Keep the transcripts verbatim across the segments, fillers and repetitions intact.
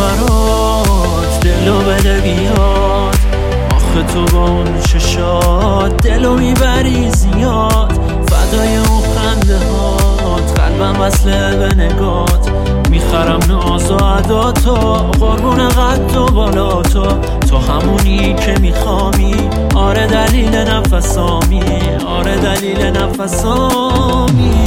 برات دلو بده بیاد، آخه تو با اون چشات دلو میبری زیاد. فدای اون خنده هات قلبم وصله به نگات، میخرم ناز و عداتو قربون قد و بالا تو. تو همونی که میخوامی، آره دلیل نفسامی، آره دلیل نفسامی.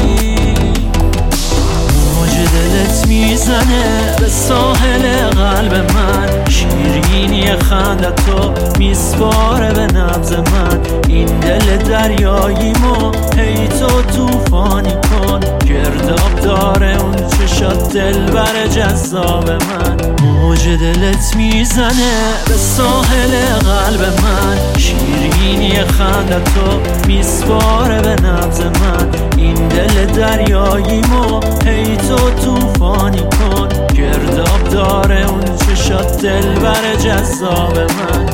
موج دلت میزنه به ساحل قلب من، شیرینی خندتو میسپاره به نبض من. این دل دریاییمو هی تو توفانی کن، گرداب داره اون چشات دلبر جذاب من. موج دلت میزنه به ساحل قلب من، شیرینی خندتو میسپاره به نبض من. این دل دریاییمو هی تو توفانی کن، گرداب داره اون چشات دلبر جذاب من.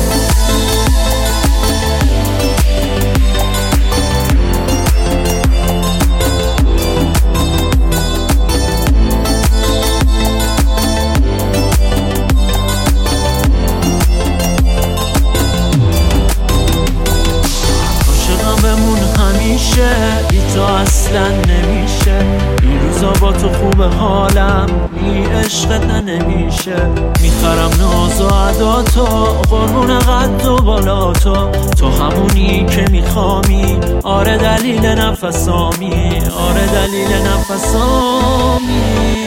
بی تو اصلا نمیشه، این روزا با تو خوب حالم بی عشقت نمیشه. میخرم ناز و عداتو قربون قد و بالا تو. تو همونی که میخوامی، آره دلیل نفسامی، آره دلیل نفسامی.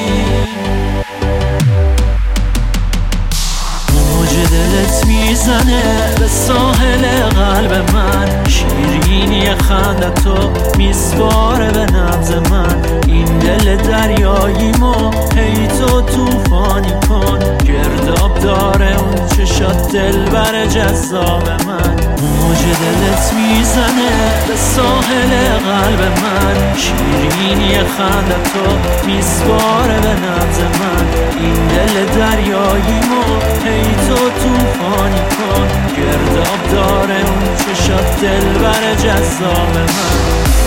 دلت میزنه به ساحل قلب من، شیرینی خندتو میسپاره به نبض من. این دل دریاییمو هی تو توفانی کن، گرداب داره اون چشات دلبر جذاب من. موج دلت میزنه به ساحل قلب من، شیرینی خندتو میسپاره به نبض من. این دل دریاییمو هی تو توفانی کن، گرداب داره اون چشات دلبر جذاب من.